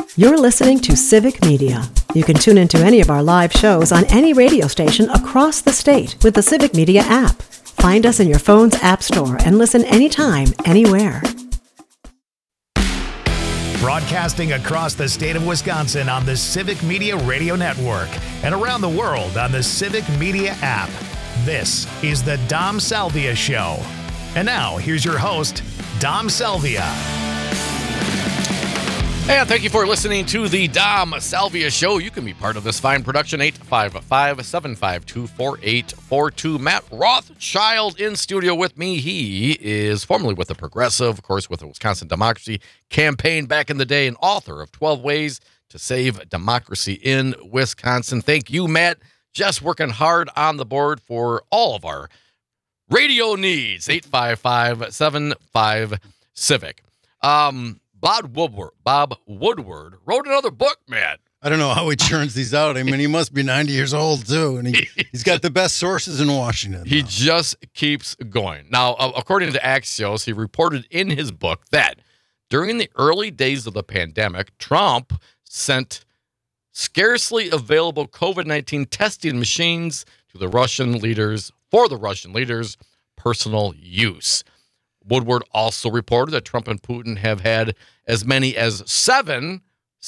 You're listening to Civic Media. You can tune into any of our live shows on any radio station across the state with the Civic Media app. Find us in your phone's app store and listen anytime, anywhere. Broadcasting across the state of Wisconsin on the Civic Media Radio Network and around the world on the Civic Media app. This is the Dom Salvia Show. And now, here's your host, Dom Salvia. And thank you for listening to the Dom Salvia Show. You can be part of this fine production, 855-752-4842. Matt Rothschild in studio with me. He is formerly with the Progressive, of course, with the Wisconsin Democracy Campaign back in the day, and author of 12 Ways to Save Democracy in Wisconsin. Thank you, Matt. Just working hard on the board for all of our radio needs, 855-75-CIVIC. Bob Woodward wrote another book, Matt. I don't know how he churns these out. I mean, he must be 90 years old, too, and he's got the best sources in Washington. He just keeps going. Now, according to Axios, he reported in his book that during the early days of the pandemic, Trump sent scarcely available COVID-19 testing machines to the Russian leaders for the Russian leaders' personal use. Woodward also reported that Trump and Putin have had as many as seven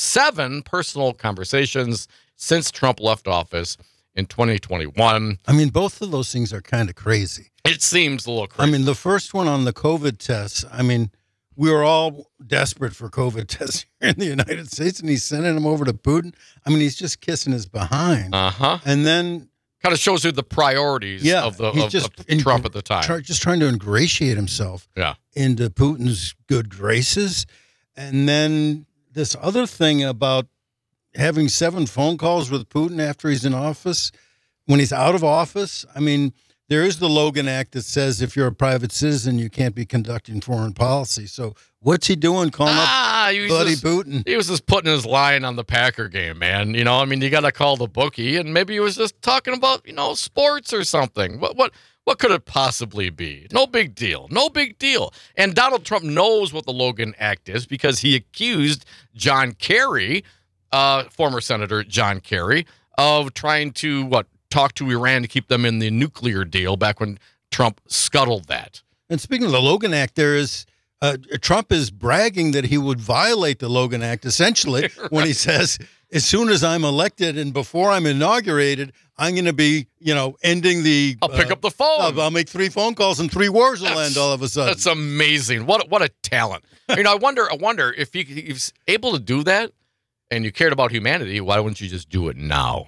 personal conversations since Trump left office in 2021. I mean, both of those things are kind of crazy. It seems a little crazy. I mean, the first one on the COVID tests, I mean, we were all desperate for COVID tests here in the United States, and he's sending them over to Putin. I mean, he's just kissing his behind. And then kind of shows you the priorities of Trump at the time. Just trying to ingratiate himself into Putin's good graces. And then this other thing about having 7 phone calls with Putin after he's in office, when he's out of office. I mean, there is the Logan Act that says if you're a private citizen, you can't be conducting foreign policy. So what's he doing calling up bloody Putin? He was just putting his line on the Packer game, man. You know, I mean, you got to call the bookie, and maybe he was just talking about, sports or something. What could it possibly be? No big deal. No big deal. And Donald Trump knows what the Logan Act is because he accused John Kerry, former Senator John Kerry, of trying to, talk to Iran to keep them in the nuclear deal back when Trump scuttled that. And speaking of the Logan Act, there is Trump is bragging that he would violate the Logan Act, essentially, when he says, as soon as I'm elected and before I'm inaugurated, I'm going to be, ending the... I'll pick up the phone. I'll make 3 phone calls and 3 wars will end all of a sudden. That's amazing. What a talent. I wonder if he's able to do that and you cared about humanity, why wouldn't you just do it now?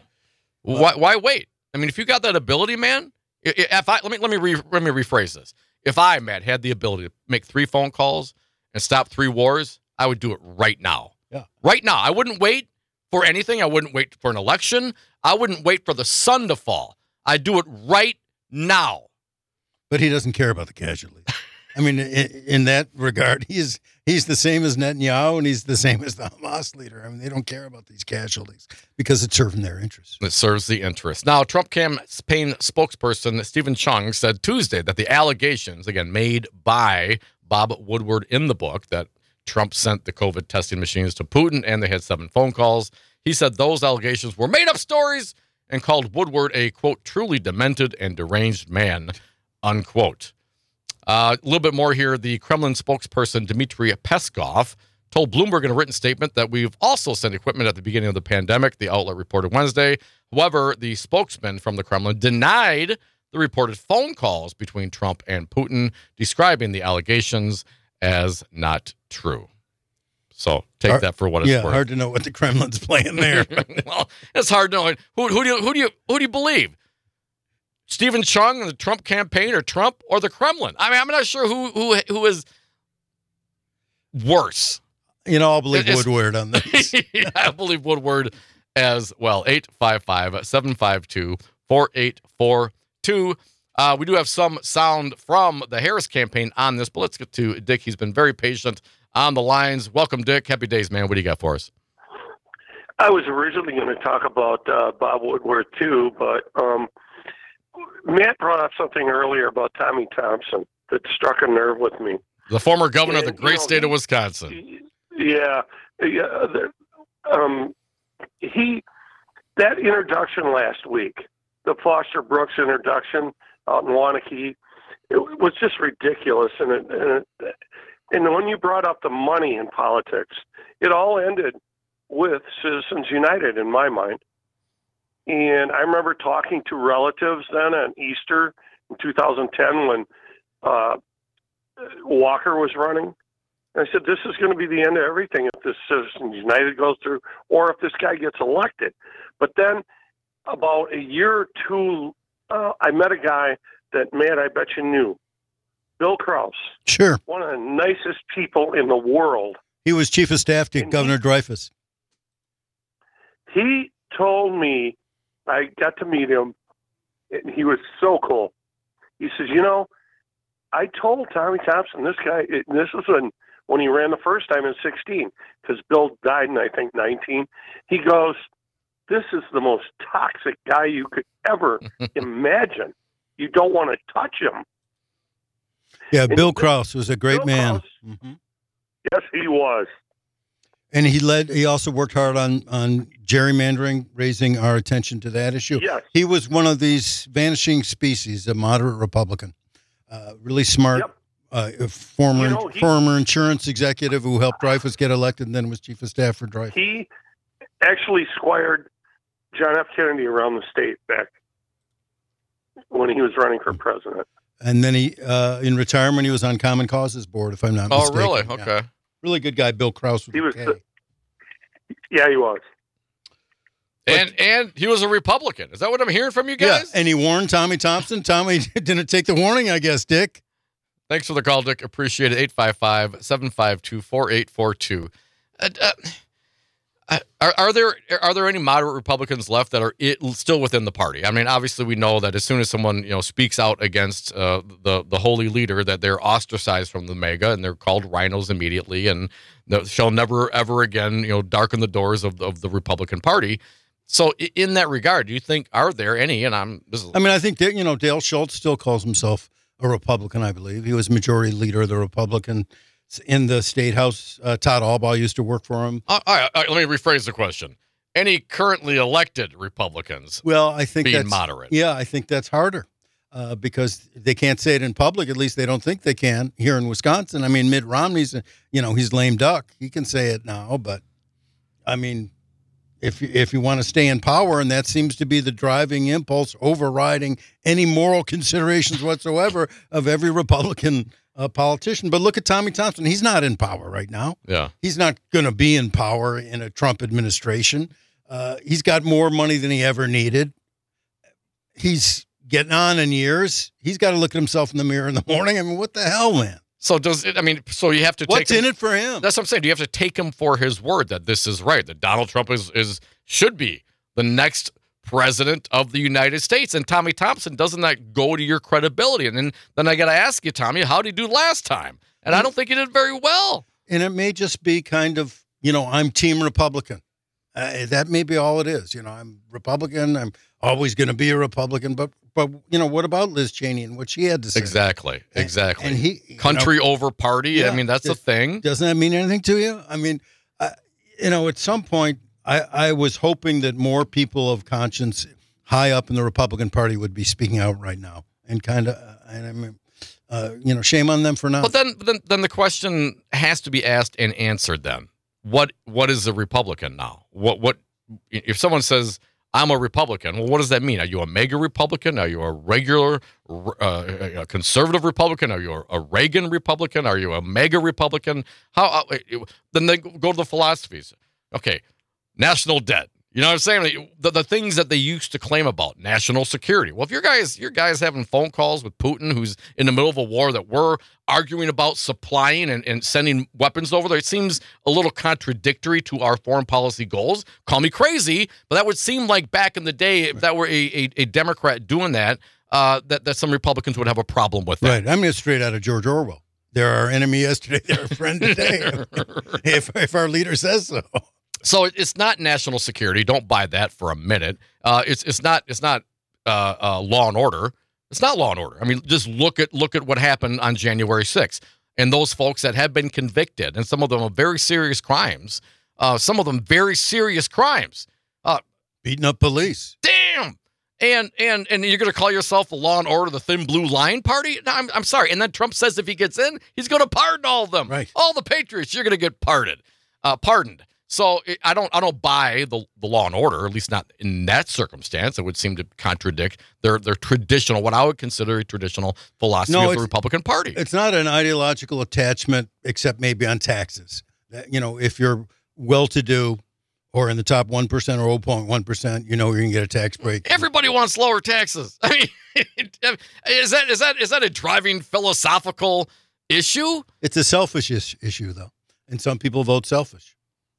Why wait? I mean, if you got that ability, man, let me rephrase this. If I, Matt, had the ability to make 3 phone calls and stop 3 wars, I would do it right now. Yeah. Right now. I wouldn't wait for anything. I wouldn't wait for an election. I wouldn't wait for the sun to fall. I'd do it right now. But he doesn't care about the casualties. I mean, in that regard, he's the same as Netanyahu, and he's the same as the Hamas leader. I mean, they don't care about these casualties because it's serving their interests. It serves the interest. Now, Trump campaign spokesperson Stephen Chung said Tuesday that the allegations, again, made by Bob Woodward in the book, that Trump sent the COVID testing machines to Putin and they had 7 phone calls. He said those allegations were made-up stories and called Woodward a, quote, truly demented and deranged man, unquote. A little bit more here. The Kremlin spokesperson Dmitry Peskov told Bloomberg in a written statement that we've also sent equipment at the beginning of the pandemic, the outlet reported Wednesday. However, the spokesman from the Kremlin denied the reported phone calls between Trump and Putin, describing the allegations as not true. So take that for what it's worth. Yeah, hard to know what the Kremlin's playing there. Well, it's hard to know. Who do you believe? Stephen Chung and the Trump campaign, or Trump or the Kremlin? I mean, I'm not sure who is worse. I'll believe Woodward on this. Yeah, I believe Woodward as well. 855-752-4842. We do have some sound from the Harris campaign on this, but let's get to Dick. He's been very patient on the lines. Welcome, Dick. Happy days, man. What do you got for us? I was originally going to talk about Bob Woodward, too, but Matt brought up something earlier about Tommy Thompson that struck a nerve with me. The former governor of the great state of Wisconsin. Yeah. that introduction last week, the Foster Brooks introduction out in Waunakee, it was just ridiculous. And when you brought up the money in politics, it all ended with Citizens United in my mind. And I remember talking to relatives then on Easter in 2010 when Walker was running. And I said, this is going to be the end of everything if this Citizens United goes through or if this guy gets elected. But then about a year or two, I met a guy that, Matt, I bet you knew, Bill Krause. Sure. One of the nicest people in the world. He was chief of staff to Governor Dreyfus. He told me, I got to meet him, and he was so cool. He says, I told Tommy Thompson, this guy, this was when he ran the first time in 16, because Bill died in, I think, 19. He goes, this is the most toxic guy you could ever imagine. You don't want to touch him. Yeah, and Bill Krause was a great man. Mm-hmm. Yes, he was. And he also worked hard on gerrymandering, raising our attention to that issue. Yes. He was one of these vanishing species, a moderate Republican. Really smart, former insurance executive who helped Dreyfus get elected and then was chief of staff for Dreyfus. He actually squired John F. Kennedy around the state back when he was running for president. And then he, in retirement, he was on Common Cause's board, if I'm not mistaken. Oh, really? Yeah. Okay. Really good guy, Bill Krause. He was. Yeah, he was. And he was a Republican. Is that what I'm hearing from you guys? Yeah, and he warned Tommy Thompson. Tommy didn't take the warning, I guess, Dick. Thanks for the call, Dick. Appreciate it. 855-752-4842. Are there any moderate Republicans left that are still within the party? I mean, obviously we know that as soon as someone speaks out against the holy leader, that they're ostracized from the MAGA and they're called rhinos immediately, and shall never ever again darken the doors of the Republican Party. So in that regard, do you think are there any? And I think Dale Schultz still calls himself a Republican. I believe he was majority leader of the Republican in the state house. Todd Albaugh used to work for him. All right, let me rephrase the question. Any currently elected Republicans? Well, I think being moderate. Yeah, I think that's harder because they can't say it in public. At least they don't think they can here in Wisconsin. I mean, Mitt Romney's, he's lame duck. He can say it now, but I mean, if you want to stay in power, and that seems to be the driving impulse overriding any moral considerations whatsoever of every Republican politician. But look at Tommy Thompson. He's not in power right now. Yeah. He's not going to be in power in a Trump administration. He's got more money than he ever needed. He's getting on in years. He's got to look at himself in the mirror in the morning. I mean, what the hell, man? So so you have to take what's in it for him? That's what I'm saying. Do you have to take him for his word that this is right, that Donald Trump should be the next president of the United States? And Tommy Thompson, doesn't that go to your credibility? And then I got to ask you, Tommy, how did he do last time? And I don't think he did very well. And it may just be kind of, I'm Team Republican. That may be all it is. I'm Republican. I'm always going to be a Republican. But what about Liz Cheney and what she had to say? Exactly. And he country over party. Yeah, I mean, that's the thing. Doesn't that mean anything to you? I mean, at some point, I was hoping that more people of conscience high up in the Republican Party would be speaking out right now, and shame on them for not. But then the question has to be asked and answered. Then what is a Republican now? What if someone says I'm a Republican? Well, what does that mean? Are you a mega Republican? Are you a regular conservative Republican? Are you a Reagan Republican? Are you a mega Republican? Then they go to the philosophies. Okay. National debt. You know what I'm saying? The things that they used to claim about national security. Well, if your guys having phone calls with Putin, who's in the middle of a war that we're arguing about supplying and sending weapons over there, it seems a little contradictory to our foreign policy goals. Call me crazy, but that would seem like back in the day, if that were a Democrat doing that, that some Republicans would have a problem with that. Right. I mean, straight out of George Orwell. They're our enemy yesterday, they're a friend today. if our leader says so. So it's not national security. Don't buy that for a minute. It's not law and order. It's not law and order. I mean, just look at what happened on January 6th. And those folks that have been convicted, and some of them of very serious crimes, some of them very serious crimes. Beating up police. Damn. And you're going to call yourself the Law and Order, the Thin Blue Line Party? No, I'm sorry. And then Trump says if he gets in, he's going to pardon all of them. Right. All the patriots, you're going to get pardoned. So I don't buy the Law and Order, at least not in that circumstance. It would seem to contradict their traditional, what I would consider a traditional philosophy of the Republican Party. It's not an ideological attachment, except maybe on taxes. If you're well-to-do, or in the top 1% or 0.1%, you're going to get a tax break. Everybody wants lower taxes. I mean, is that a driving philosophical issue? It's a selfish issue, though, and some people vote selfish.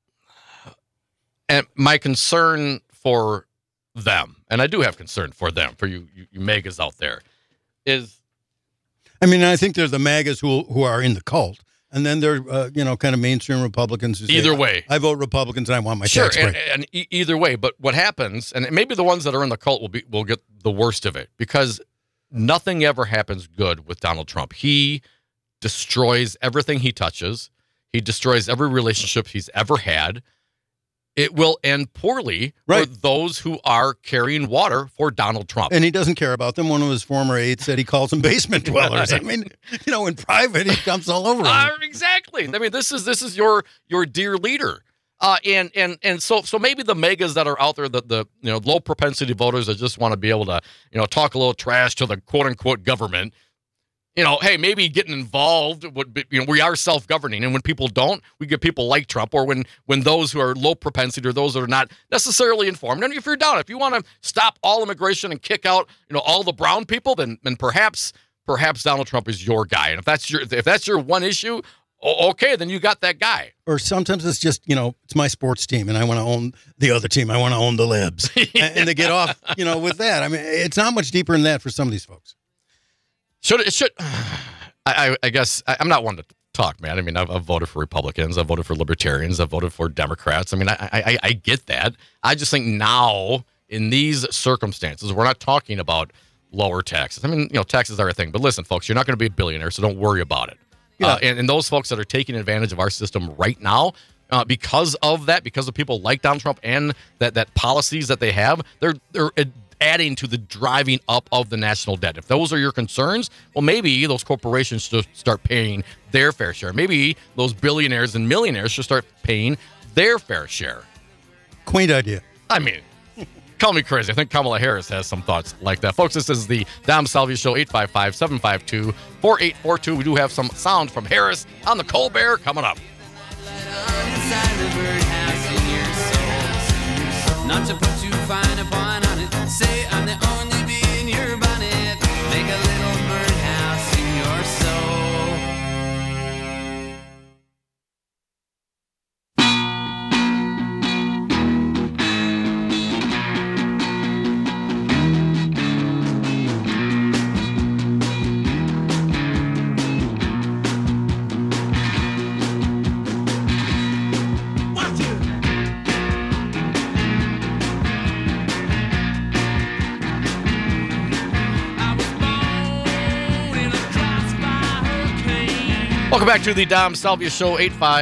And my concern for them, and I do have concern for them, for you MAGAs out there, is... I think there's the MAGAs who are in the cult. And then they're, kind of mainstream Republicans who say, either way, I vote Republicans and I want my tax break. And either way, but what happens, and maybe the ones that are in the cult will get the worst of it, because nothing ever happens good with Donald Trump. He destroys everything he touches. He destroys every relationship he's ever had. It will end poorly for those who are carrying water for Donald Trump. And he doesn't care about them. One of his former aides said he calls them basement dwellers. In private, he dumps all over them. Exactly. This is your dear leader. And so maybe the MAGAs that are out there, the low propensity voters that just want to be able to, talk a little trash to the quote unquote government. Hey, maybe getting involved would be, we are self-governing, and when people don't, we get people like Trump, or when those who are low propensity or those that are not necessarily informed. And if you're down, if you want to stop all immigration and kick out, all the brown people, then perhaps Donald Trump is your guy. And if that's your one issue, okay, then you got that guy. Or sometimes it's just, it's my sports team, and I want to own the other team. I want to own the Libs, and they get off, with that. It's not much deeper than that for some of these folks. I guess I'm not one to talk, man. I've voted for Republicans. I've voted for Libertarians. I've voted for Democrats. I get that. I just think now, in these circumstances, we're not talking about lower taxes. Taxes are a thing. But listen, folks, you're not going to be a billionaire, so don't worry about it. Yeah. And those folks that are taking advantage of our system right now, because of that, because of people like Donald Trump and that policies that they have, they're adding to the driving up of the national debt. If those are your concerns, well, maybe those corporations should start paying their fair share. Maybe those billionaires and millionaires should start paying their fair share. Quaint idea. Call me crazy. I think Kamala Harris has some thoughts like that. Folks, this is the Dom Salvia Show, 855-752-4842. We do have some sound from Harris on the Colbert coming up. Not to put too fine a point on it. Say I'm the only bee in your bonnet. Make a little birdhouse in your soul. Welcome back to the Dom Salvia Show,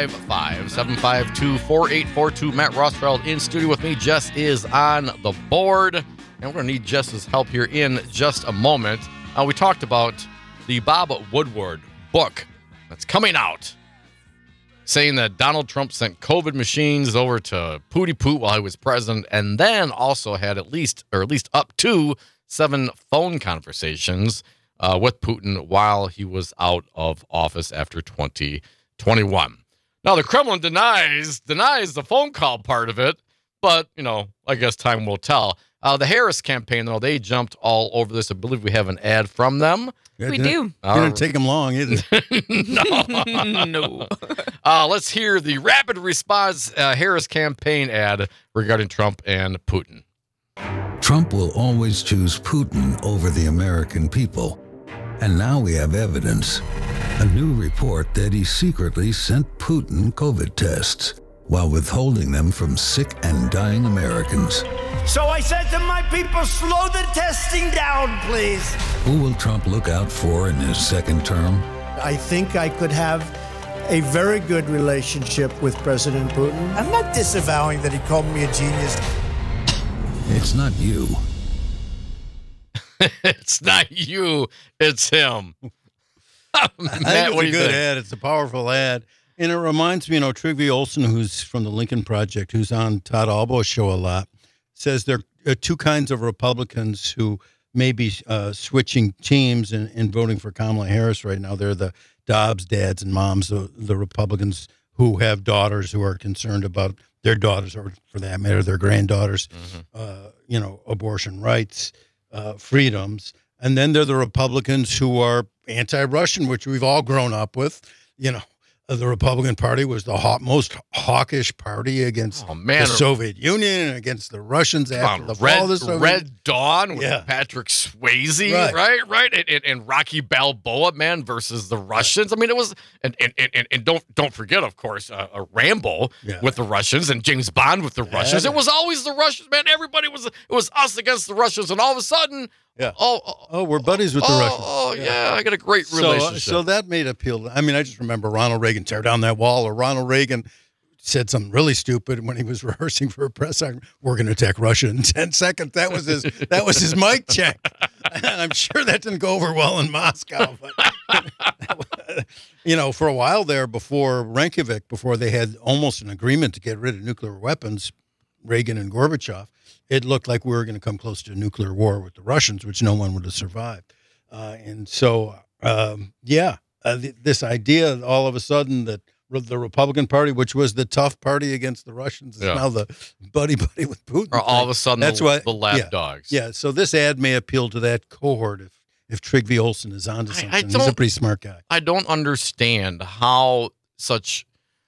855-752-4842. Matt Rothschild in studio with me. Jess is on the board, and we're going to need Jess's help here in just a moment. We talked about the Bob Woodward book that's coming out, saying that Donald Trump sent COVID machines over to Pooty Poot while he was president, and then also had at least up to 7 phone conversations with Putin while he was out of office after 2021. Now, the Kremlin denies the phone call part of it, but, I guess time will tell. The Harris campaign, though, they jumped all over this. I believe we have an ad from them. We do. Didn't take them long, either. No. Let's hear the rapid response Harris campaign ad regarding Trump and Putin. Trump will always choose Putin over the American people. And now we have evidence. A new report that he secretly sent Putin COVID tests while withholding them from sick and dying Americans. So I said to my people, slow the testing down, please. Who will Trump look out for in his second term? I think I could have a very good relationship with President Putin. I'm not disavowing that he called me a genius. It's not you. It's not you. It's him. Matt, what do you good think? ad. It's a powerful ad. And it reminds me, Trygve Olsen, who's from the Lincoln Project, who's on Todd Albo's show a lot, says there are two kinds of Republicans who may be switching teams and voting for Kamala Harris right now. They're the Dobbs dads and moms, the Republicans who have daughters who are concerned about their daughters, or for that matter, their granddaughters, abortion rights, freedoms. And then they're the Republicans who are anti-Russian, which we've all grown up with. The Republican Party was the most hawkish party against the Soviet Union and against the Russians after the fall of the Soviet Union. Red Dawn with Patrick Swayze, right? And Rocky Balboa, man, versus the Russians. I mean, it was, and don't forget, of course, Rambo with the Russians and James Bond with the Russians. It was always the Russians, man. Everybody it was us against the Russians, and all of a sudden, we're buddies with the Russians. Oh, yeah, I got a great relationship. So that made appeal. I mean, I just remember Ronald Reagan tear down that wall, or Ronald Reagan said something really stupid when he was rehearsing for a press conference. We're going to attack Russia in 10 seconds. That was his mic check. And I'm sure that didn't go over well in Moscow. But, for a while there before Reykjavik, before they had almost an agreement to get rid of nuclear weapons, Reagan and Gorbachev, it looked like we were going to come close to a nuclear war with the Russians, which no one would have survived. This idea all of a sudden that the Republican Party, which was the tough party against the Russians, is now the buddy with Putin. Or all of a sudden the lap dogs. Yeah, so this ad may appeal to that cohort if Trygve Olsen is onto something. He's a pretty smart guy. I don't understand how such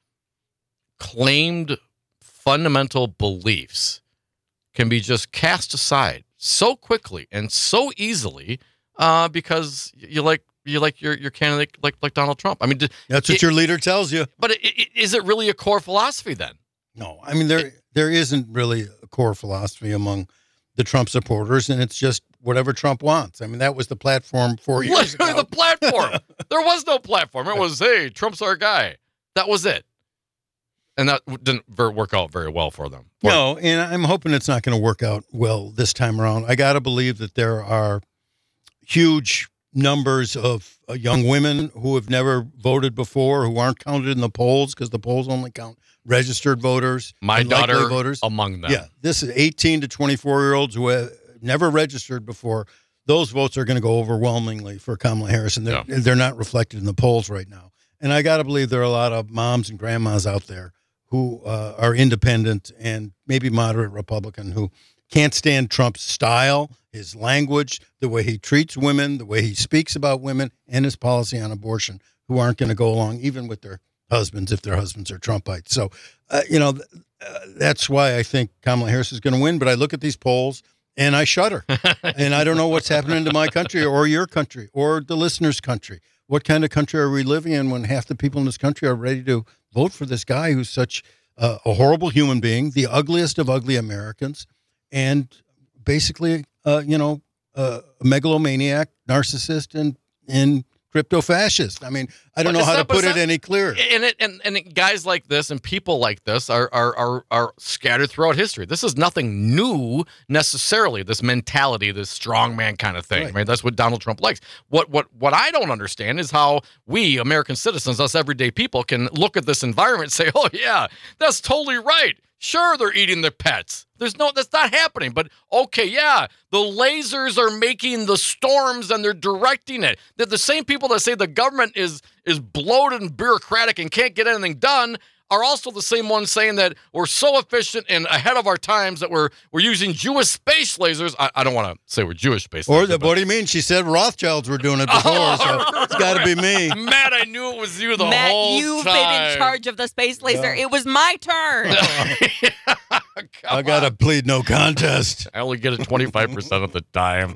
claimed fundamental beliefs can be just cast aside so quickly and so easily because you like your candidate like Donald Trump. I mean, that's what your leader tells you. But is it really a core philosophy then? No, I mean there isn't really a core philosophy among the Trump supporters, and it's just whatever Trump wants. I mean, that was the platform 4 years ago. The platform. There was no platform. It was, hey, Trump's our guy. That was it. And that didn't work out very well for them. No, and I'm hoping it's not going to work out well this time around. I got to believe that there are huge numbers of young women who have never voted before, who aren't counted in the polls because the polls only count registered voters. My daughter voters among them. Yeah, this is 18 to 24-year-olds who have never registered before. Those votes are going to go overwhelmingly for Kamala Harris, and they're not reflected in the polls right now. And I got to believe there are a lot of moms and grandmas out there who are independent and maybe moderate Republican who can't stand Trump's style, his language, the way he treats women, the way he speaks about women, and his policy on abortion, who aren't going to go along even with their husbands if their husbands are Trumpites. So, that's why I think Kamala Harris is going to win. But I look at these polls and I shudder. And I don't know what's happening to my country or your country or the listeners' country. What kind of country are we living in when half the people in this country are ready to vote for this guy who's such a horrible human being, the ugliest of ugly Americans, and basically, a megalomaniac, narcissist, and crypto-fascist. I mean, I don't know how to put it any clearer. And guys like this and people like this are scattered throughout history. This is nothing new necessarily, this mentality, this strongman kind of thing. Right? That's what Donald Trump likes. What I don't understand is how we, American citizens, us everyday people, can look at this environment and say, oh, yeah, that's totally right. Sure, they're eating their pets. That's not happening. But okay, yeah, the lasers are making the storms and they're directing it. They're the same people that say the government is bloated and bureaucratic and can't get anything done are also the same ones saying that we're so efficient and ahead of our times that we're using Jewish space lasers. I don't want to say we're Jewish space lasers. What do you mean? She said Rothschilds were doing it before, so it's got to be me. Matt, I knew it was you the whole time. Matt, you've been in charge of the space laser. Yeah. It was my turn. I got to plead no contest. I only get it 25% of the time.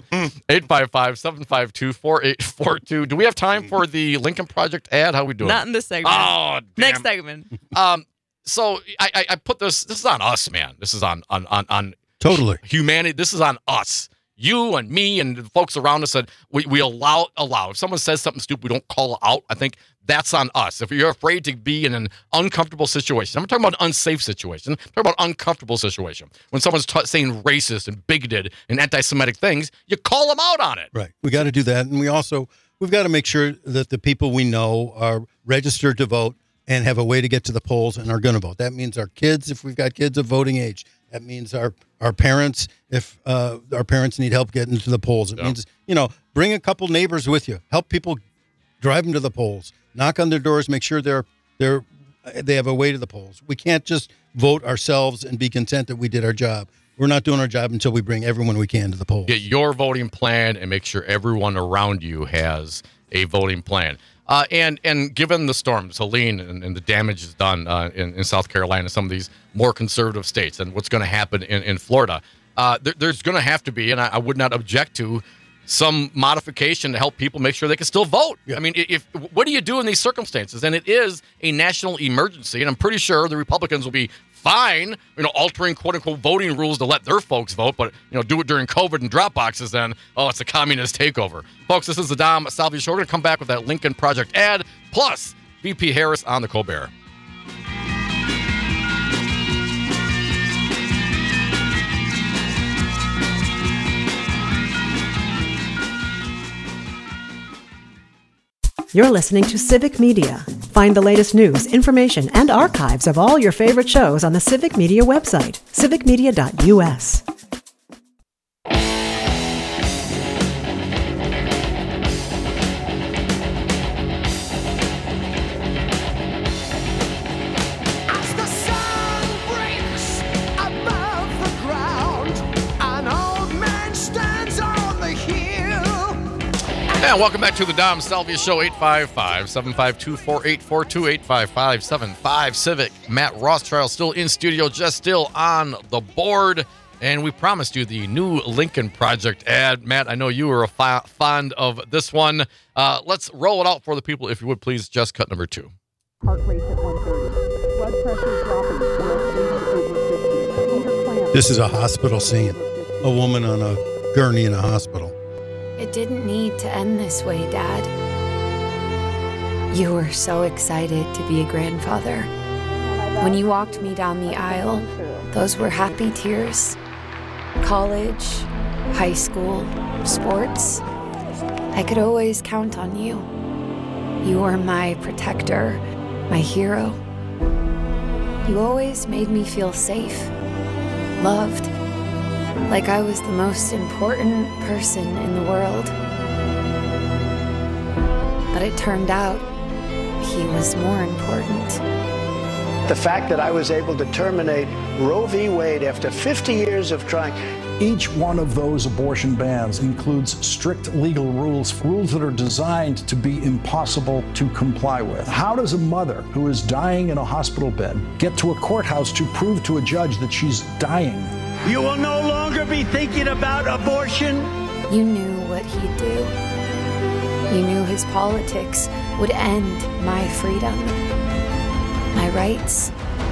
855-752-4842. Do we have time for the Lincoln Project ad? How are we doing? Not in this segment. Oh, damn. Next segment. So I put this is on us, man. This is on totally humanity. This is on us. You and me and the folks around us that we allow. If someone says something stupid, we don't call out. I think that's on us. If you're afraid to be in an uncomfortable situation, I'm not talking about an unsafe situation. I'm talking about uncomfortable situation. When someone's saying racist and bigoted and anti-Semitic things, you call them out on it. Right. We got to do that. And we've got to make sure that the people we know are registered to vote and have a way to get to the polls and are going to vote. That means our kids, if we've got kids of voting age. That means our parents, if our parents need help getting to the polls. It means, bring a couple neighbors with you. Help people drive them to the polls. Knock on their doors. Make sure they have a way to the polls. We can't just vote ourselves and be content that we did our job. We're not doing our job until we bring everyone we can to the polls. Get your voting plan and make sure everyone around you has a voting plan. And given the storms, Helene, and the damage is done in South Carolina, some of these more conservative states, and what's going to happen in Florida, there's going to have to be, and I would not object to, some modification to help people make sure they can still vote. Yeah. I mean, what do you do in these circumstances? And it is a national emergency, and I'm pretty sure the Republicans will be fine, altering quote-unquote voting rules to let their folks vote, but, do it during COVID and drop boxes, then, it's a communist takeover. Folks, this is the Dom Salvia Show. We're going to come back with that Lincoln Project ad, plus VP Harris on the Colbert. You're listening to Civic Media. Find the latest news, information, and archives of all your favorite shows on the Civic Media website, civicmedia.us. And welcome back to the Dom Salvia Show, 855-752-4842, 855-75-CIVIC. Matt Rothschild still in studio, just still on the board. And we promised you the new Lincoln Project ad. Matt, I know you were fond of this one. Let's roll it out for the people, if you would please. Just cut number 2. Heart rate at 130. Blood pressure dropping. Over 50. This is a hospital scene. A woman on a gurney in a hospital. It didn't need to end this way, Dad. You were so excited to be a grandfather. When you walked me down the aisle, those were happy tears. College, high school, sports. I could always count on you. You were my protector, my hero. You always made me feel safe, loved. Like I was the most important person in the world. But it turned out he was more important. The fact that I was able to terminate Roe v. Wade after 50 years of trying. Each one of those abortion bans includes strict legal rules that are designed to be impossible to comply with. How does a mother who is dying in a hospital bed get to a courthouse to prove to a judge that she's dying? You will no longer be thinking about abortion. You knew what he'd do. You knew his politics would end my freedom, my rights.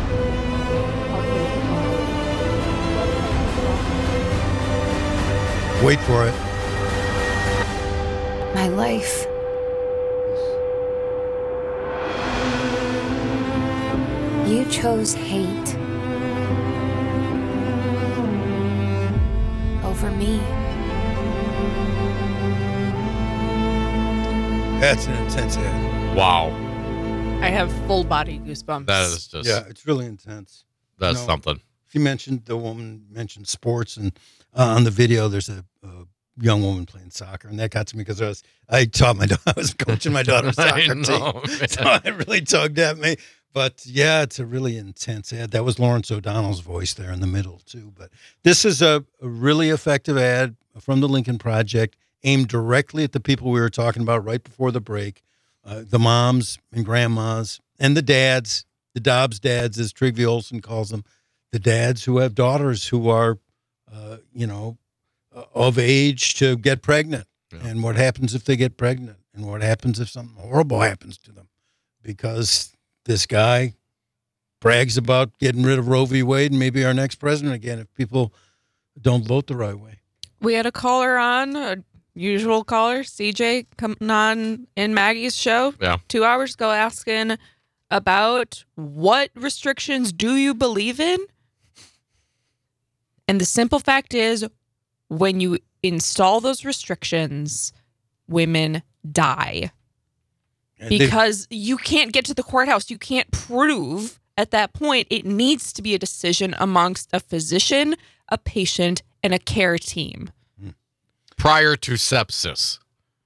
Wait for it. My life. You chose hate over me. That's an intense ad. Wow. I have full body goosebumps. That is just... Yeah, it's really intense. That's something. She mentioned, the woman mentioned sports, and on the video there's a young woman playing soccer, and that got to me because I was coaching my daughter's soccer team, so it really tugged at me. But yeah, it's a really intense ad. That was Lawrence O'Donnell's voice there in the middle too. But this is a really effective ad from the Lincoln Project, aimed directly at the people we were talking about right before the break, the moms and grandmas and the dads, the Dobbs dads, as Trigvi Olson calls them, the dads who have daughters who are, of age to get pregnant. Yeah. And what happens if they get pregnant? And what happens if something horrible happens to them? Because this guy brags about getting rid of Roe v. Wade and maybe our next president again if people don't vote the right way. We had a caller on usual caller, CJ, coming on in Maggie's show 2 hours ago asking about what restrictions do you believe in? And the simple fact is, when you install those restrictions, women die. Because you can't get to the courthouse. You can't prove at that point. It needs to be a decision amongst a physician, a patient, and a care team. Prior to sepsis.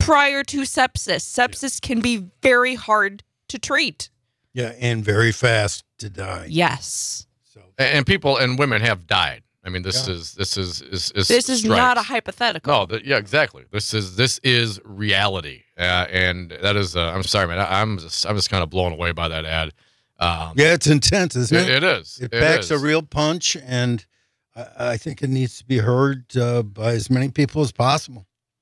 Sepsis can be very hard to treat. Yeah, and very fast to die. Yes. And people and women have died. I mean, this is not a hypothetical. No, exactly. This is reality, and that is. I'm sorry, man. I'm just kind of blown away by that ad. Yeah, it's intense, isn't it? It is. It packs a real punch, and I think it needs to be heard by as many people as possible.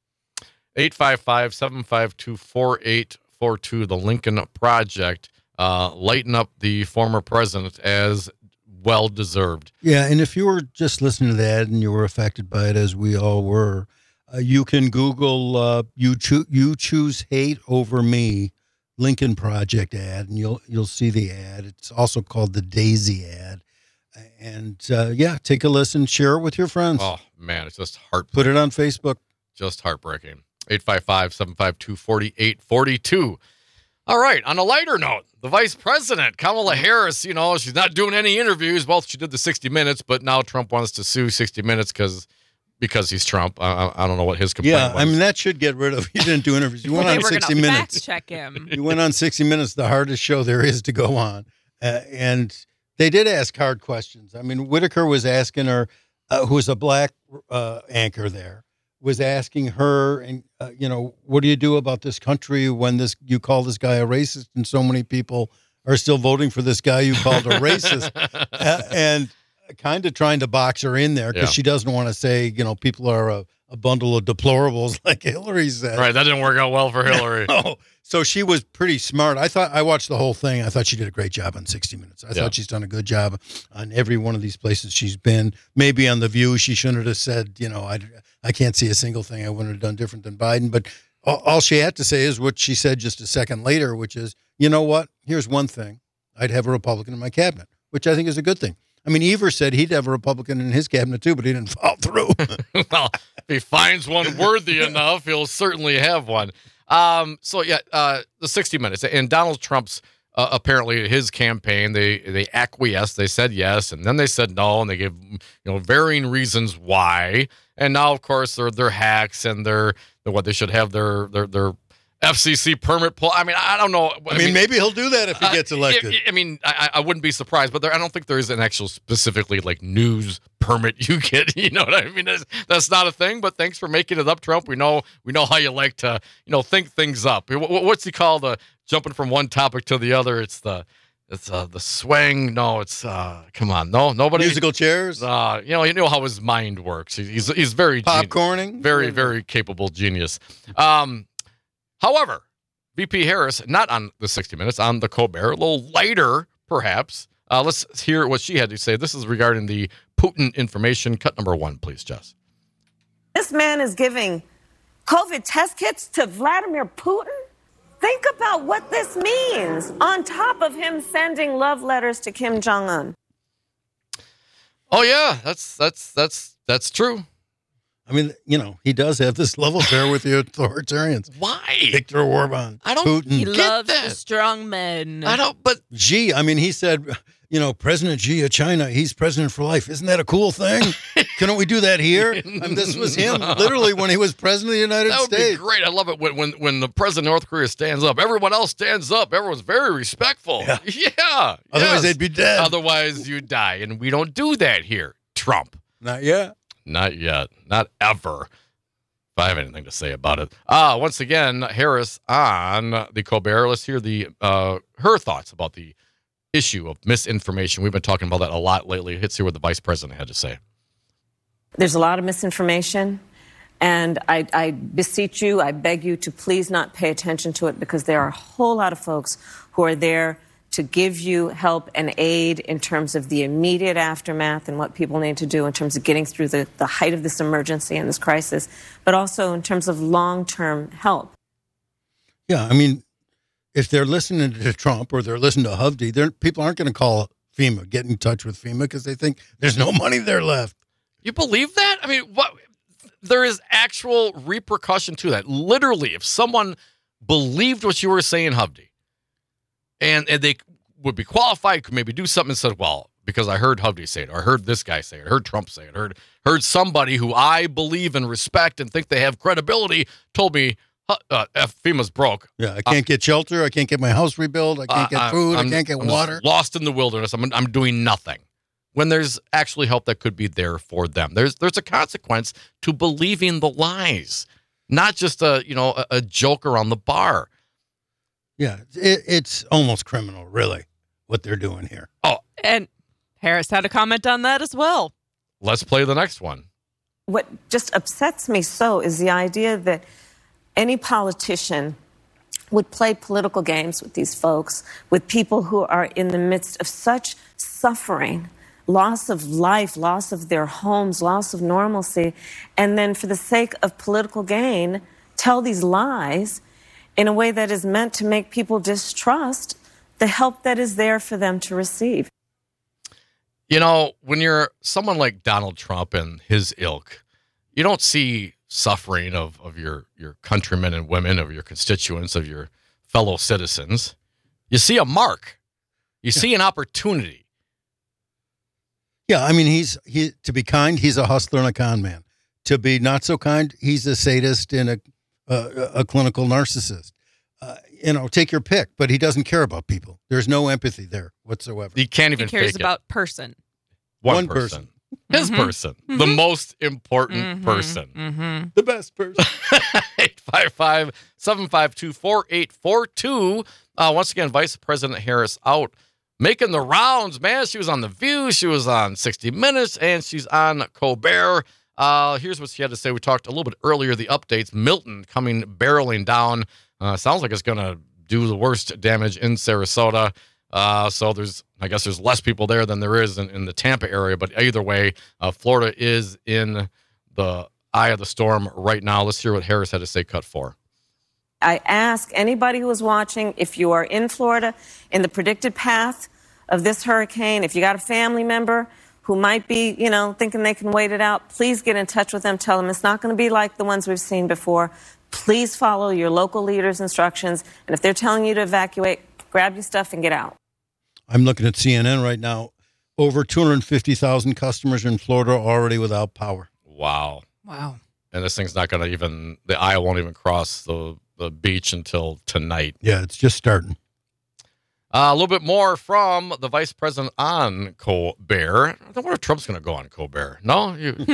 855-752-4842. The Lincoln Project, lighten up the former president as well deserved. Yeah, and if you were just listening to that and you were affected by it, as we all were, you can Google "You Choose Hate Over Me" Lincoln Project ad, and you'll see the ad. It's also called the Daisy ad. And take a listen, share it with your friends. Oh man, it's just heartbreaking. Put it on Facebook. Just heartbreaking. 855-752-4842. All right. On a lighter note, the vice president, Kamala Harris, she's not doing any interviews. Well, she did the 60 Minutes, but now Trump wants to sue 60 Minutes because he's Trump. I don't know what his complaint was. I mean, that should get rid of. He didn't do interviews. You went on 60 Minutes. Fact check him. You went on 60 Minutes, the hardest show there is to go on. And they did ask hard questions. I mean, Whitaker was asking her, who was a black anchor there, was asking her, and what do you do about this country when you call this guy a racist and so many people are still voting for this guy you called a racist, and kind of trying to box her in there because she doesn't want to say, people are a bundle of deplorables like Hillary said. Right, that didn't work out well for Hillary. No. So she was pretty smart. I watched the whole thing. I thought she did a great job on 60 Minutes. I thought she's done a good job on every one of these places she's been. Maybe on The View, she shouldn't have said, I can't see a single thing I wouldn't have done different than Biden. But all she had to say is what she said just a second later, which is, you know what? Here's one thing. I'd have a Republican in my cabinet, which I think is a good thing. I mean, Evers said he'd have a Republican in his cabinet too, but he didn't follow through. Well, if he finds one worthy enough, he'll certainly have one. The 60 Minutes and Donald Trump's apparently his campaign, they acquiesced, they said yes, and then they said no, and they gave varying reasons why. And now, of course, they're hacks and they're what they should have their FCC permit pull. I mean, I don't know. I mean, maybe he'll do that if he gets elected. I wouldn't be surprised, but I don't think there is an actual specifically like news permit you get. You know what I mean? That's not a thing. But thanks for making it up, Trump. We know how you like to think things up. What's he called? Jumping from one topic to the other. It's the swing. No, it's come on. No, nobody. Musical chairs. You know how his mind works. He's very popcorning. Very, very capable genius. However, VP Harris, not on the 60 Minutes, on the Colbert, a little lighter, perhaps. Let's hear what she had to say. This is regarding the Putin information. Cut number 1, please, Jess. This man is giving COVID test kits to Vladimir Putin? Think about what this means, on top of him sending love letters to Kim Jong-un. Oh, yeah, that's true. I mean, he does have this love affair with the authoritarians. Why? Viktor Orban. I don't Putin. He loves the strong men. I don't, but Xi, I mean, he said, President Xi of China, he's president for life. Isn't that a cool thing? Couldn't we do that here? And this was him, literally, when he was president of the United States. That would be great. I love it when the president of North Korea stands up. Everyone else stands up. Everyone's very respectful. Yeah. Otherwise, they'd be dead. Otherwise, you die. And we don't do that here, Trump. Not yet. Not yet. Not ever. If I have anything to say about it. Once again, Harris on the Colbert. Let's hear her thoughts about the issue of misinformation. We've been talking about that a lot lately. Let's hear what the vice president had to say. There's a lot of misinformation, and I beseech you, I beg you to please not pay attention to it, because there are a whole lot of folks who are there to give you help and aid in terms of the immediate aftermath and what people need to do in terms of getting through the height of this emergency and this crisis, but also in terms of long-term help. Yeah, I mean, if they're listening to Trump or they're listening to Hovde, people aren't going to call FEMA, get in touch with FEMA because they think there's no money there left. You believe that? I mean, what? There is actual repercussion to that. Literally, if someone believed what you were saying, Hovde, and they would be qualified, could maybe do something and said, well, because I heard Hovde say it, or I heard this guy say it, I heard Trump say it, heard somebody who I believe and respect and think they have credibility told me FEMA's broke. Yeah, I can't get shelter. I can't get my house rebuilt. I can't get food. I can't get water. Lost in the wilderness. I'm doing nothing. When there's actually help that could be there for them. There's a consequence to believing the lies, not just a joke around the bar. Yeah, it's almost criminal, really, what they're doing here. Oh, and Harris had a comment on that as well. Let's play the next one. What just upsets me so is the idea that any politician would play political games with these folks, with people who are in the midst of such suffering, loss of life, loss of their homes, loss of normalcy, and then for the sake of political gain, tell these lies in a way that is meant to make people distrust the help that is there for them to receive. You know, when you're someone like Donald Trump and his ilk, you don't see suffering of your countrymen and women, of your constituents, of your fellow citizens. You see a mark. You see an opportunity. Yeah, I mean, to be kind, he's a hustler and a con man. To be not so kind, he's a sadist and a clinical narcissist. Take your pick, but he doesn't care about people. There's no empathy there whatsoever. He can't even He cares fake about person. One person. His person. Mm-hmm. The most important person. Mm-hmm. The best person. 855-752-4842. Once again, Vice President Harris out making the rounds, man. She was on The View. She was on 60 Minutes, and she's on Colbert. Here's what she had to say. We talked a little bit earlier, the updates. Milton coming barreling down. Sounds like it's going to do the worst damage in Sarasota. So I guess there's less people there than there is in the Tampa area. But either way, Florida is in the eye of the storm right now. Let's hear what Harris had to say, cut 4. I ask anybody who is watching, if you are in Florida, in the predicted path of this hurricane, if you got a family member who might be, thinking they can wait it out, please get in touch with them. Tell them it's not going to be like the ones we've seen before. Please follow your local leaders' instructions. And if they're telling you to evacuate, grab your stuff and get out. I'm looking at CNN right now. Over 250,000 customers in Florida are already without power. Wow. And this thing's not going to the aisle won't even cross the beach until tonight. Yeah, it's just starting. A little bit more from the vice president on Colbert. I wonder if Trump's going to go on Colbert. No?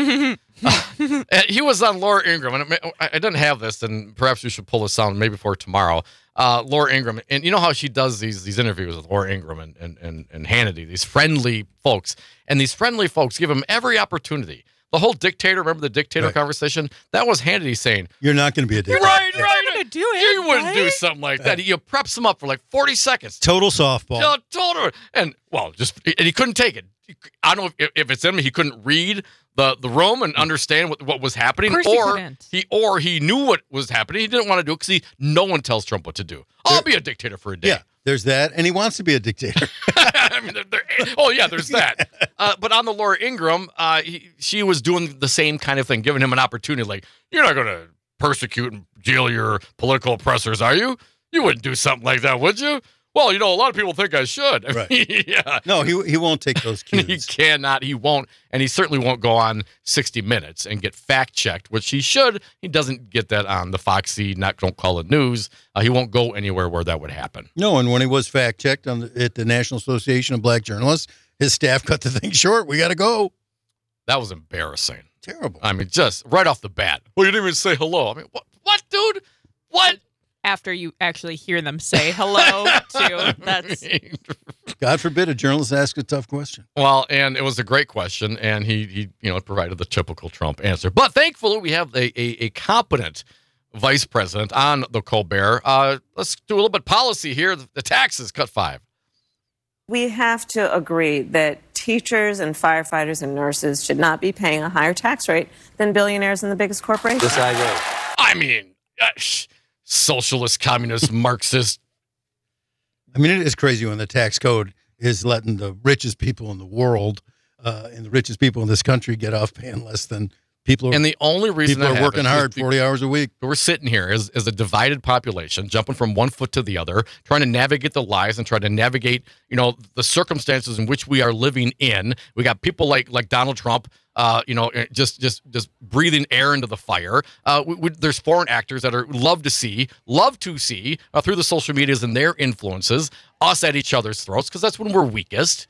He was on Laura Ingraham, and I didn't have this, and perhaps we should pull this out maybe for tomorrow. Laura Ingraham, and you know how she does these interviews with Laura Ingraham and Hannity, these friendly folks, and these friendly folks give him every opportunity. The whole dictator, remember the dictator conversation? That was Hannity saying, you're not going to be a dictator. Right. You're do it. You wouldn't do something like that. He preps him up for like 40 seconds. Total softball. Total. And, and he couldn't take it. I don't know if it's him, he couldn't read the room and understand what was happening, or he knew what was happening. He didn't want to do it because no one tells Trump what to do. I'll be a dictator for a day. Yeah, there's that, and he wants to be a dictator. I mean, there's that. But on the Laura Ingraham, she was doing the same kind of thing, giving him an opportunity. Like, you're not going to persecute and jail your political oppressors, are you? You wouldn't do something like that, would you? Well, a lot of people think I should. Right. Yeah. No, he won't take those cues. He cannot. He won't. And he certainly won't go on 60 Minutes and get fact-checked, which he should. He doesn't get that on the Foxy, don't call it news. He won't go anywhere where that would happen. No, and when he was fact-checked at the National Association of Black Journalists, his staff cut the thing short. We got to go. That was embarrassing. Terrible. I mean, just right off the bat. Well, you didn't even say hello. I mean, what, dude? What? After you actually hear them say hello to, that's... God forbid a journalist ask a tough question. Well, and it was a great question, and he provided the typical Trump answer. But thankfully, we have a competent vice president on the Colbert. Let's do a little bit of policy here. The taxes, cut 5. We have to agree that teachers and firefighters and nurses should not be paying a higher tax rate than billionaires and the biggest corporations. Yes, I agree. I mean, socialist, communist, Marxist. I mean, it is crazy when the tax code is letting the richest people in the world and the richest people in this country get off paying less than people. And the only reason people are working hard 40 hours a week. We're sitting here as a divided population, jumping from one foot to the other, trying to navigate the lies and trying to navigate, the circumstances in which we are living in. We got people like Donald Trump, just breathing air into the fire. There's foreign actors that are love to see through the social medias and their influences us at each other's throats, because that's when we're weakest.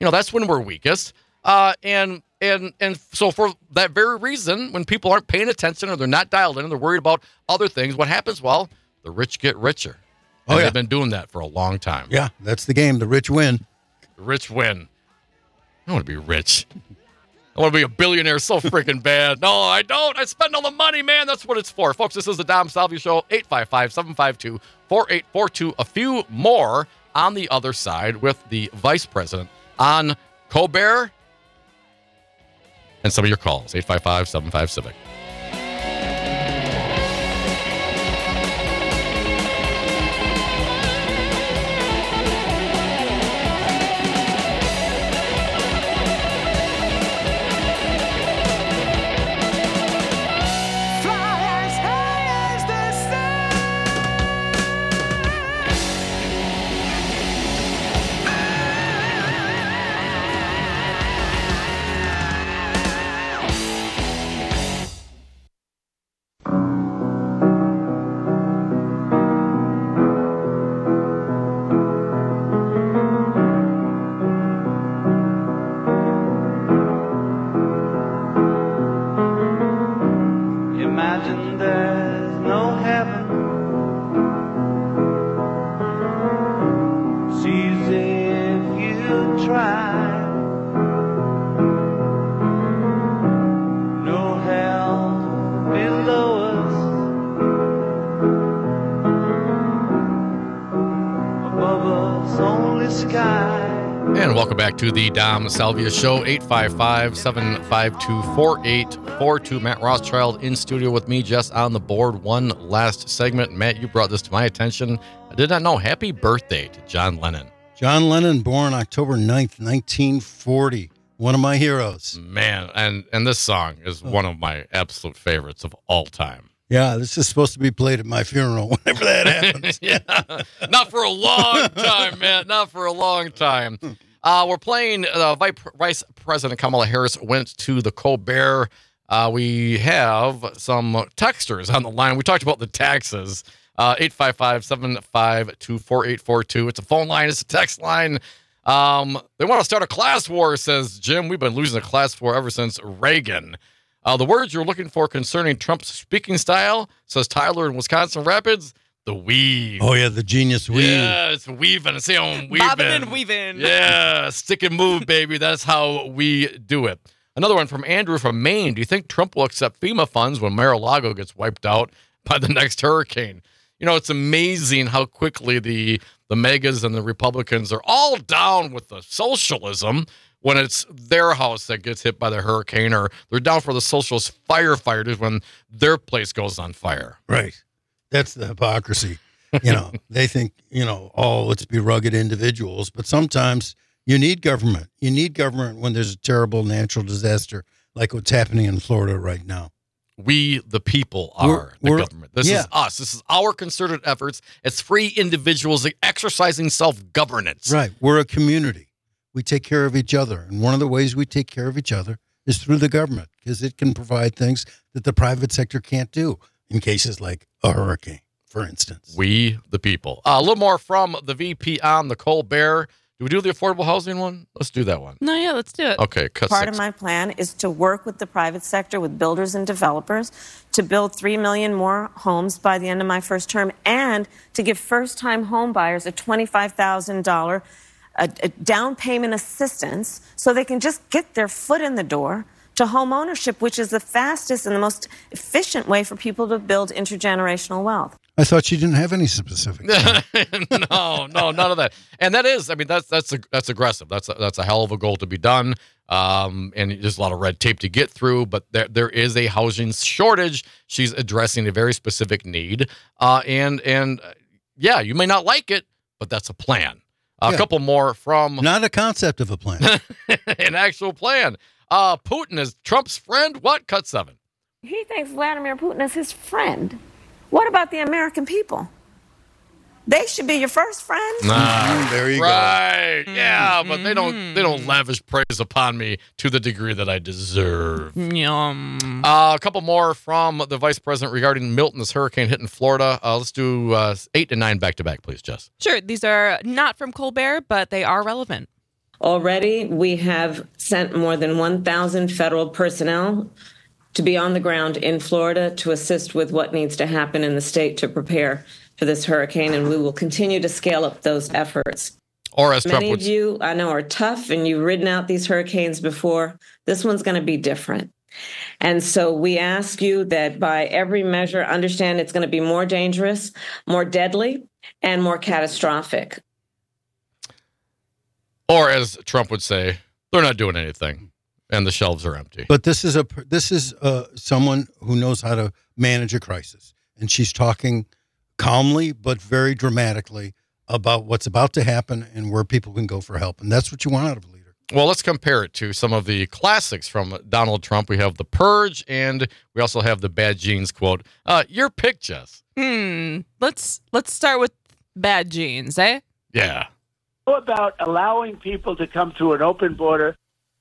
And so for that very reason, when people aren't paying attention or they're not dialed in and they're worried about other things, what happens? Well, the rich get richer. And they've been doing that for a long time. Yeah, that's the game. The rich win. The rich win. I want to be rich. I want to be a billionaire so freaking bad. No, I don't. I spend all the money, man. That's what it's for. Folks, this is the Dom Salvia Show, 855-752-4842. A few more on the other side with the vice president on Colbert. And some of your calls, 855-75-CIVIC. And welcome back to the Dom Salvia Show, 855-752-4842. Matt Rothschild in studio with me, just on the board. One last segment. Matt, you brought this to my attention. I did not know. Happy birthday to John Lennon. John Lennon, born October 9th, 1940. One of my heroes. Man, and this song is one of my absolute favorites of all time. Yeah, this is supposed to be played at my funeral whenever that happens. Yeah, not for a long time, man. Not for a long time. We're playing Vice President Kamala Harris went to the Colbert. We have some texters on the line. We talked about the taxes. 855-752-4842. It's a phone line. It's a text line. They want to start a class war, says Jim. We've been losing a class war ever since Reagan. The words you're looking for concerning Trump's speaking style, says Tyler in Wisconsin Rapids, the weave. Oh, yeah, the genius weave. Yeah, it's weaving. See how I'm weaving. Bobbing and weaving. Yeah, stick and move, baby. That's how we do it. Another one from Andrew from Maine. Do you think Trump will accept FEMA funds when Mar-a-Lago gets wiped out by the next hurricane? It's amazing how quickly the megas and the Republicans are all down with the socialism when it's their house that gets hit by the hurricane, or they're down for the socialist firefighters when their place goes on fire. Right. That's the hypocrisy. They think, let's be rugged individuals. But sometimes you need government. You need government when there's a terrible natural disaster like what's happening in Florida right now. We, the people, are the government. This is us. This is our concerted efforts. It's free individuals exercising self-governance. Right. We're a community. We take care of each other. And one of the ways we take care of each other is through the government, because it can provide things that the private sector can't do in cases like a hurricane, for instance. We, the people. A little more from the VP on the Colbert. Do we do the affordable housing one? Let's do that one. No, yeah, let's do it. Okay, Part of my plan is to work with the private sector, with builders and developers, to build 3 million more homes by the end of my first term, and to give first-time home buyers a $25,000 a down payment assistance so they can just get their foot in the door to home ownership, which is the fastest and the most efficient way for people to build intergenerational wealth. I thought you didn't have any specifics. No, none of that. And that is, I mean, that's aggressive. That's a hell of a goal to be done. And there's a lot of red tape to get through, but there is a housing shortage. She's addressing a very specific need. And yeah, you may not like it, but that's a plan. A couple more from... Not a concept of a plan. An actual plan. Putin is Trump's friend. What? Cut 7. He thinks Vladimir Putin is his friend. What about the American people? They should be your first friends. There you go. Right. Yeah, but they don't lavish praise upon me to the degree that I deserve. Yum. A couple more from the vice president regarding Milton's hurricane hitting Florida. Let's do 8 and 9 back to back, please, Jess. Sure. These are not from Colbert, but they are relevant. Already, we have sent more than 1,000 federal personnel to be on the ground in Florida to assist with what needs to happen in the state to prepare for this hurricane, and we will continue to scale up those efforts. Or as Trump Many of you, I know, are tough, and you've ridden out these hurricanes before. This one's going to be different. And so we ask you that by every measure, understand it's going to be more dangerous, more deadly, and more catastrophic. Or as Trump would say, they're not doing anything. And the shelves are empty. But this is someone who knows how to manage a crisis, and she's talking calmly but very dramatically about what's about to happen and where people can go for help, and that's what you want out of a leader. Well, let's compare it to some of the classics from Donald Trump. We have The Purge, and we also have the Bad Genes quote. Your pick, Jess. Let's start with Bad Genes, eh? Yeah. How about allowing people to come through an open border?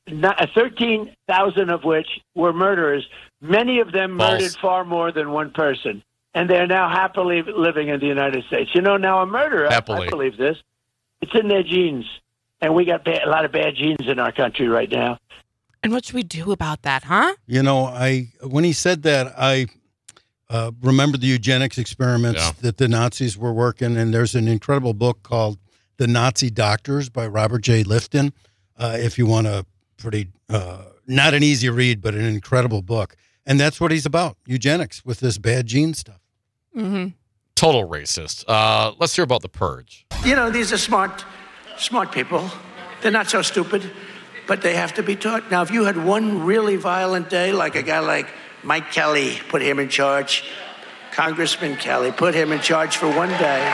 13,000 of which were murderers. Many of them murdered far more than one person. And they're now happily living in the United States. You know, now a murderer, I believe this, it's in their genes. And we got a lot of bad genes in our country right now. And what should we do about that, huh? You know, when he said that, I remember the eugenics experiments that the Nazis were working. And there's an incredible book called The Nazi Doctors by Robert J. Lifton. If you want a pretty, not an easy read, but an incredible book. And that's what he's about, eugenics, with this bad gene stuff. Mm-hmm. Total racist. Let's hear about The Purge. You know, these are smart people. They're not so stupid, but they have to be taught. Now, if you had one really violent day, like a guy like Mike Kelly, put him in charge, Congressman Kelly, put him in charge for one day.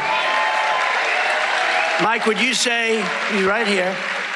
Mike, would you say, he's right here,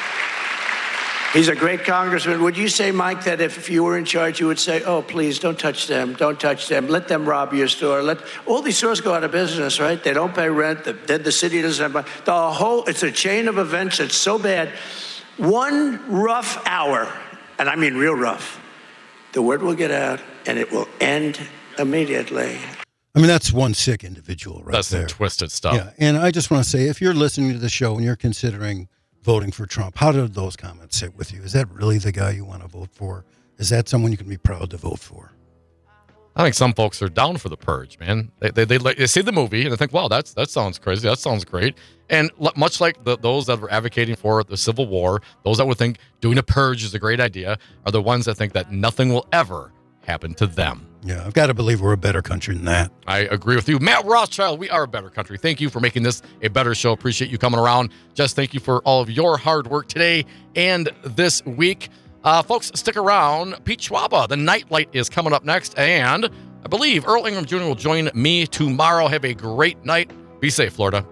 he's a great congressman. Would you say, Mike, that if you were in charge, you would say, oh, please, don't touch them. Don't touch them. Let them rob your store. All these stores go out of business, right? They don't pay rent. The city doesn't have it's a chain of events. It's so bad. One rough hour, and I mean real rough, the word will get out, and it will end immediately. I mean, that's one sick individual right there. That's some twisted stuff. Yeah, and I just want to say, if you're listening to the show and you're considering voting for Trump, how did those comments sit with you? Is that really the guy you want to vote for? Is that someone you can be proud to vote for? I think some folks are down for The Purge, man. They see the movie and they think, wow, that sounds crazy. That sounds great. And much like those that were advocating for the Civil War, those that would think doing a purge is a great idea are the ones that think that nothing will ever happen to them. Yeah, I've got to believe we're a better country than that. I agree with you. Matt Rothschild, we are a better country. Thank you for making this a better show. Appreciate you coming around. Just thank you for all of your hard work today and this week. Folks, stick around. Pete Schwaba, the Nightlight is coming up next. And I believe Earl Ingram Jr. will join me tomorrow. Have a great night. Be safe, Florida.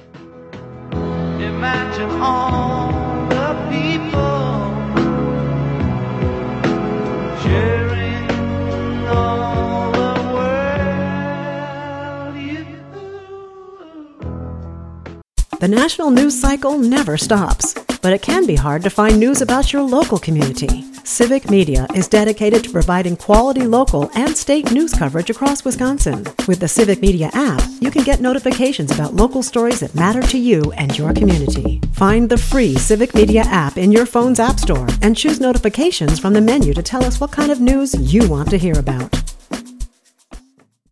Imagine all the people sharing all the world. The national news cycle never stops, but it can be hard to find news about your local community. Civic Media is dedicated to providing quality local and state news coverage across Wisconsin. With the Civic Media app, you can get notifications about local stories that matter to you and your community. Find the free Civic Media app in your phone's app store and choose notifications from the menu to tell us what kind of news you want to hear about.